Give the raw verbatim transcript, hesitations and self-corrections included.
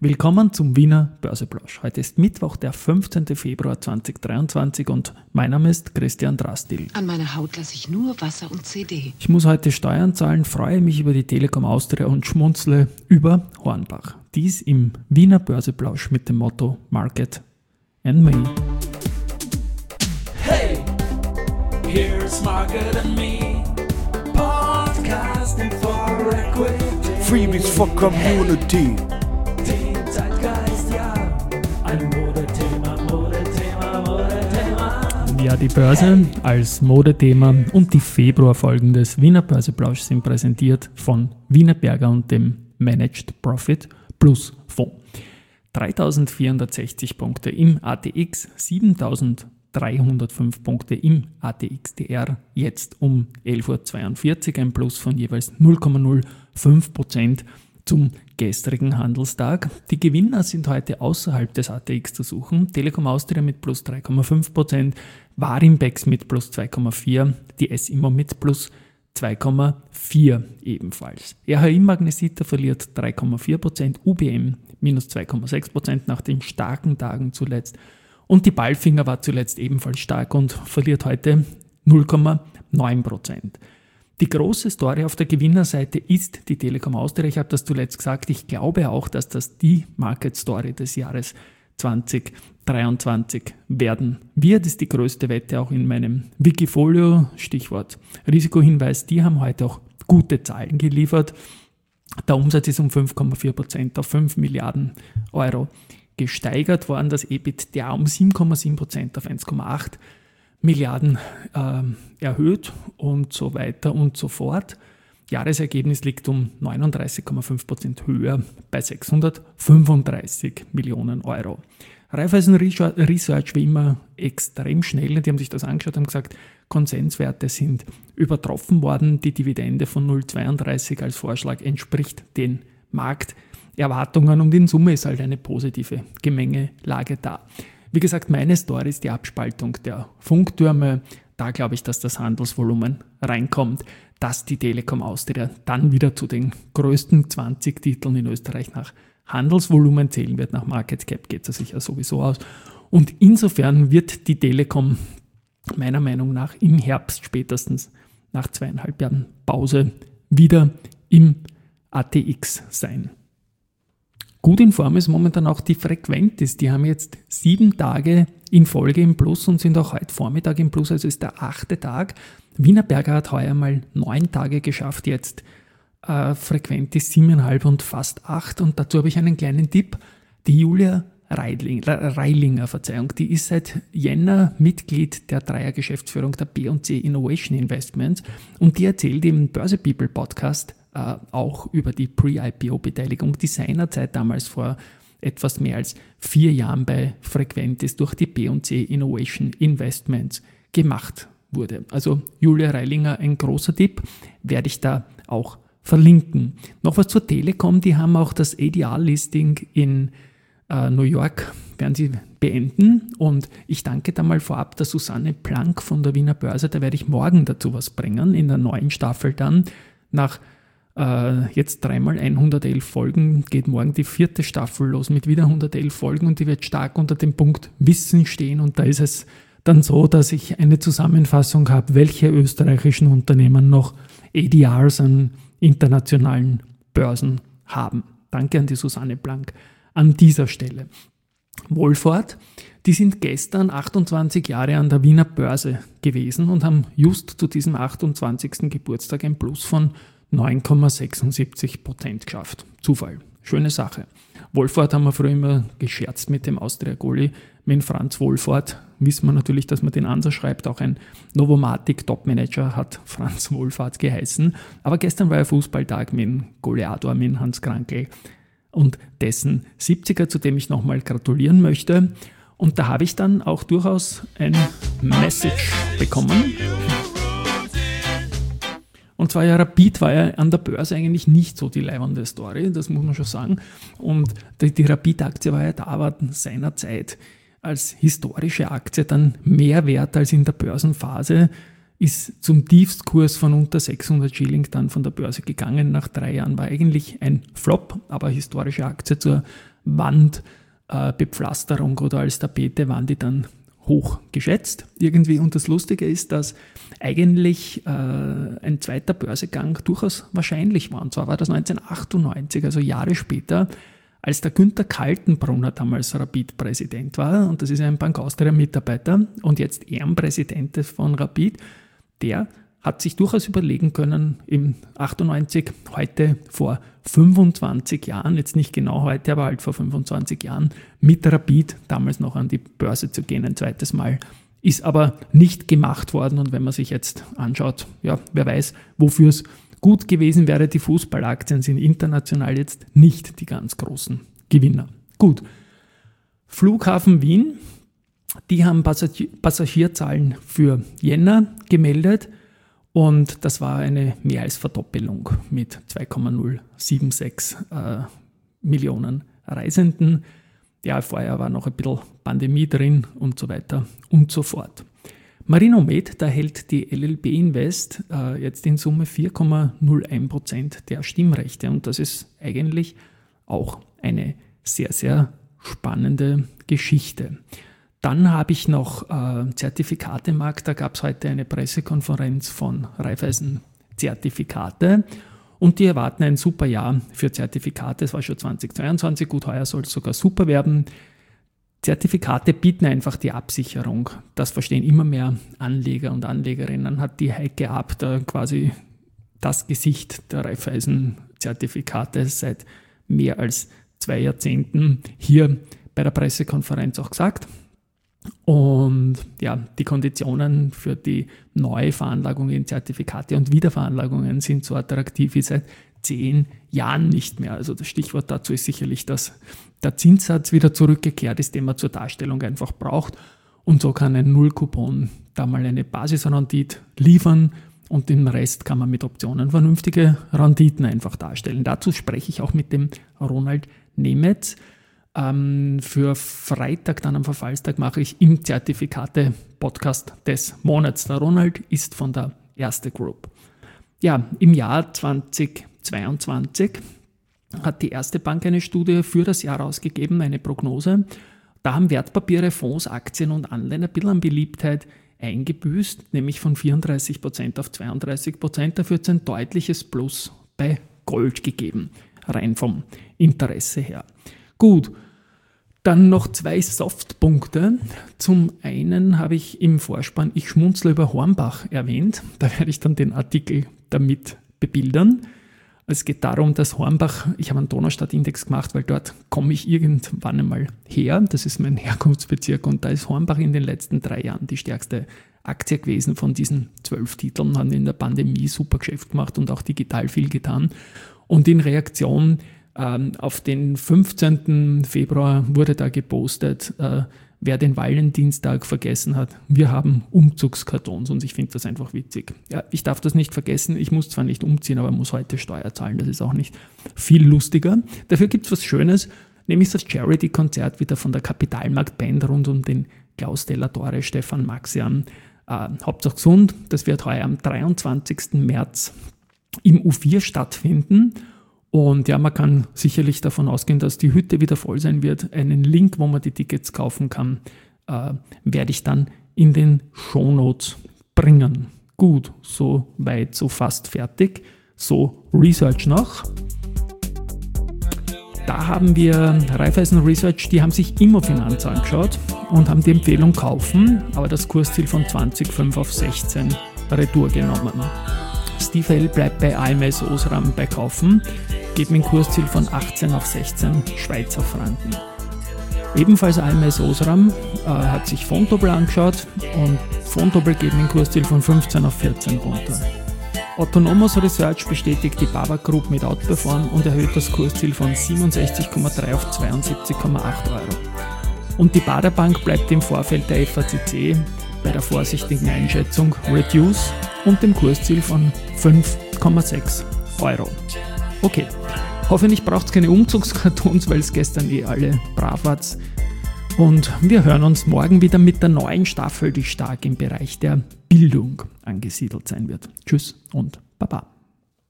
Willkommen zum Wiener Börseplausch. Heute ist Mittwoch, der fünfzehnten Februar zweitausenddreiundzwanzig und mein Name ist Christian Drastil. An meiner Haut lasse ich nur Wasser und C D. Ich muss heute Steuern zahlen, freue mich über die Telekom Austria und schmunzle über Hornbach. Dies im Wiener Börseplausch mit dem Motto Market and Me. Hey, here's Market and Me, podcasting for equity. Freebies for Community. Den Zeitgeist, ja, ein Modethema, Modethema, Modethema. Ja, die Börse als Modethema und die Februarfolgen des Wiener Börseplausch sind präsentiert von Wienerberger und dem Managed Profit Plus Fonds. dreitausendvierhundertsechzig Punkte im A T X, siebentausenddreihundertfünf Punkte im A T X T R, jetzt um elf Uhr zweiundvierzig, ein Plus von jeweils null Komma null fünf Prozent zum gestrigen Handelstag. Die Gewinner sind heute außerhalb des A T X zu suchen. Telekom Austria mit plus drei Komma fünf Prozent, Warimbex mit plus zwei Komma vier, die S-Immo mit plus zwei Komma vier ebenfalls. R H I Magnesita verliert drei Komma vier Prozent, U B M minus zwei Komma sechs Prozent nach den starken Tagen zuletzt. Und die Palfinger war zuletzt ebenfalls stark und verliert heute null Komma neun Prozent. Die große Story auf der Gewinnerseite ist die Telekom Austria. Ich habe das zuletzt gesagt. Ich glaube auch, dass das die Market Story des Jahres zweitausenddreiundzwanzig werden wird. Das ist die größte Wette auch in meinem Wikifolio. Stichwort Risikohinweis. Die haben heute auch gute Zahlen geliefert. Der Umsatz ist um fünf Komma vier Prozent auf fünf Milliarden Euro gesteigert worden. Das EBITDA um sieben Komma sieben Prozent auf eins Komma acht Milliarden äh, erhöht und so weiter und so fort. Jahresergebnis liegt um neununddreißig Komma fünf Prozent höher bei sechshundertfünfunddreißig Millionen Euro. Raiffeisen Research wie immer extrem schnell. Die haben sich das angeschaut und gesagt, Konsenswerte sind übertroffen worden. Die Dividende von null Komma zweiunddreißig als Vorschlag entspricht den Markterwartungen und in Summe ist halt eine positive Gemengelage da. Wie gesagt, meine Story ist die Abspaltung der Funktürme. Da glaube ich, dass das Handelsvolumen reinkommt, dass die Telekom Austria dann wieder zu den größten zwanzig Titeln in Österreich nach Handelsvolumen zählen wird. Nach Market Cap geht es sicher sowieso aus. Und insofern wird die Telekom meiner Meinung nach im Herbst spätestens nach zweieinhalb Jahren Pause wieder im A T X sein. Gut in Form ist momentan auch die Frequentis. Die haben jetzt sieben Tage in Folge im Plus und sind auch heute Vormittag im Plus, also ist der achte Tag. Wienerberger hat heuer mal neun Tage geschafft, jetzt äh, Frequentis siebeneinhalb und fast acht. Und dazu habe ich einen kleinen Tipp. Die Julia Reilinger, Reilinger, Verzeihung, die ist seit Jänner Mitglied der Dreier-Geschäftsführung der B und C Innovation Investments und die erzählt im Börse People Podcast äh, auch über die Pre-I P O-Beteiligung, die seinerzeit damals vor etwas mehr als vier Jahren bei Frequentis durch die B und C Innovation Investments gemacht wurde. Also Julia Reilinger, ein großer Tipp, werde ich da auch verlinken. Noch was zur Telekom, die haben auch das A D R-Listing in äh, New York, werden sie beenden und ich danke da mal vorab der Susanne Planck von der Wiener Börse, da werde ich morgen dazu was bringen, in der neuen Staffel dann, nach äh, jetzt dreimal hundertelf Folgen, geht morgen die vierte Staffel los mit wieder hundertelf Folgen und die wird stark unter dem Punkt Wissen stehen und da ist es dann so, dass ich eine Zusammenfassung habe, welche österreichischen Unternehmen noch A D Rs an internationalen Börsen haben. Danke an die Susanne Planck an dieser Stelle. Wohlfahrt, die sind gestern achtundzwanzig Jahre an der Wiener Börse gewesen und haben just zu diesem achtundzwanzigsten Geburtstag ein Plus von neun Komma sechsundsiebzig Prozent geschafft. Zufall. Schöne Sache. Wohlfahrt haben wir früher immer gescherzt mit dem Austria-Goli. Mit Franz Wohlfahrt wissen wir natürlich, dass man den Ansatz schreibt. Auch ein Novomatic-Top-Manager hat Franz Wohlfahrt geheißen. Aber gestern war ja Fußballtag mit dem Goleador, mit Hans Krankl und dessen siebziger, zu dem ich nochmal gratulieren möchte. Und da habe ich dann auch durchaus ein Message bekommen. Und zwar ja, Rapid war ja an der Börse eigentlich nicht so die leibende Story, das muss man schon sagen. Und die, die Rapid-Aktie war ja da, war seinerzeit als historische Aktie dann mehr wert als in der Börsenphase, ist zum Tiefstkurs von unter sechshundert Schilling dann von der Börse gegangen. Nach drei Jahren war eigentlich ein Flop, aber historische Aktie zur Wandbepflasterung äh, oder als Tapete waren die dann hoch geschätzt irgendwie. Und das Lustige ist, dass eigentlich äh, ein zweiter Börsegang durchaus wahrscheinlich war. Und zwar war das neunzehnhundertachtundneunzig, also Jahre später, als der Günther Kaltenbrunner damals Rapid-Präsident war. Und das ist ein Bank Austria-Mitarbeiter und jetzt Ehrenpräsident von Rapid. Der hat sich durchaus überlegen können, im achtundneunzig, heute vor fünfundzwanzig Jahren, jetzt nicht genau heute, aber halt vor fünfundzwanzig Jahren, mit Rapid damals noch an die Börse zu gehen, ein zweites Mal. Ist aber nicht gemacht worden und wenn man sich jetzt anschaut, ja, wer weiß, wofür es gut gewesen wäre, die Fußballaktien sind international jetzt nicht die ganz großen Gewinner. Gut, Flughafen Wien, die haben Passagier- Passagierzahlen für Jänner gemeldet. Und das war eine mehr als Verdoppelung mit zwei Komma null sieben sechs äh, Millionen Reisenden. Ja, vorher war noch ein bisschen Pandemie drin und so weiter und so fort. Marinomed, da hält die L L B Invest äh, jetzt in Summe vier Komma null eins Prozent der Stimmrechte. Und das ist eigentlich auch eine sehr, sehr spannende Geschichte. Dann habe ich noch äh, Zertifikatemarkt, da gab es heute eine Pressekonferenz von Raiffeisen Zertifikate und die erwarten ein super Jahr für Zertifikate. Es war schon zweitausendzweiundzwanzig, gut, heuer soll es sogar super werden. Zertifikate bieten einfach die Absicherung. Das verstehen immer mehr Anleger und Anlegerinnen. Hat die Heike Ab da quasi das Gesicht der Raiffeisen Zertifikate seit mehr als zwei Jahrzehnten hier bei der Pressekonferenz auch gesagt. Und ja, die Konditionen für die Neuveranlagung in Zertifikate und Wiederveranlagungen sind so attraktiv wie seit zehn Jahren nicht mehr. Also das Stichwort dazu ist sicherlich, dass der Zinssatz wieder zurückgekehrt ist, den man zur Darstellung einfach braucht. Und so kann ein Nullcoupon da mal eine Basisrendite liefern und den Rest kann man mit Optionen vernünftige Renditen einfach darstellen. Dazu spreche ich auch mit dem Ronald Nemetz. Ähm, für Freitag, dann am Verfallstag, mache ich im Zertifikate-Podcast des Monats. Der Ronald ist von der Erste Group. Ja, im Jahr zweitausendzweiundzwanzig hat die Erste Bank eine Studie für das Jahr rausgegeben, eine Prognose. Da haben Wertpapiere, Fonds, Aktien und Anleihen ein bisschen an Beliebtheit eingebüßt, nämlich von vierunddreißig Prozent auf zweiunddreißig Prozent. Dafür hat es ein deutliches Plus bei Gold gegeben, rein vom Interesse her. Gut, dann noch zwei Softpunkte. Zum einen habe ich im Vorspann Ich schmunzle über Hornbach erwähnt. Da werde ich dann den Artikel damit bebildern. Es geht darum, dass Hornbach, ich habe einen Donaustadt-Index gemacht, weil dort komme ich irgendwann einmal her. Das ist mein Herkunftsbezirk und da ist Hornbach in den letzten drei Jahren die stärkste Aktie gewesen von diesen zwölf Titeln. Haben in der Pandemie super Geschäft gemacht und auch digital viel getan. Und in Reaktion auf den fünfzehnten Februar wurde da gepostet, äh, wer den Valentinstag vergessen hat, wir haben Umzugskartons und ich finde das einfach witzig. Ja, ich darf das nicht vergessen, ich muss zwar nicht umziehen, aber muss heute Steuer zahlen, das ist auch nicht viel lustiger. Dafür gibt es was Schönes, nämlich das Charity-Konzert wieder von der Kapitalmarkt-Band rund um den Klaus Della Torre, Stefan Maxian, äh, Hauptsache gesund. Das wird heuer am dreiundzwanzigsten März im U vier stattfinden. Und ja, man kann sicherlich davon ausgehen, dass die Hütte wieder voll sein wird. Einen Link, wo man die Tickets kaufen kann, äh, werde ich dann in den Shownotes bringen. Gut, so weit, so fast fertig. So, Research noch. Da haben wir Raiffeisen Research, die haben sich Immofinanz angeschaut und haben die Empfehlung kaufen, aber das Kursziel von zwanzig Komma fünf auf sechzehn Retour genommen. Steve L. bleibt bei A M S Osram bei Kaufen, geht mit dem Kursziel von achtzehn auf sechzehn Schweizer Franken. Ebenfalls A M S Osram äh, hat sich Fontobel angeschaut und Fontobel geht mit dem Kursziel von fünfzehn auf vierzehn runter. Autonomous Research bestätigt die Babak Group mit Outperform und erhöht das Kursziel von siebenundsechzig Komma drei auf zweiundsiebzig Komma acht Euro. Und die Baader Bank bleibt im Vorfeld der F A C C bei der vorsichtigen Einschätzung Reduce und dem Kursziel von fünf Komma sechs Euro. Okay, hoffentlich braucht es keine Umzugskartons, weil es gestern eh alle brav war. Und wir hören uns morgen wieder mit der neuen Staffel, die stark im Bereich der Bildung angesiedelt sein wird. Tschüss und Baba.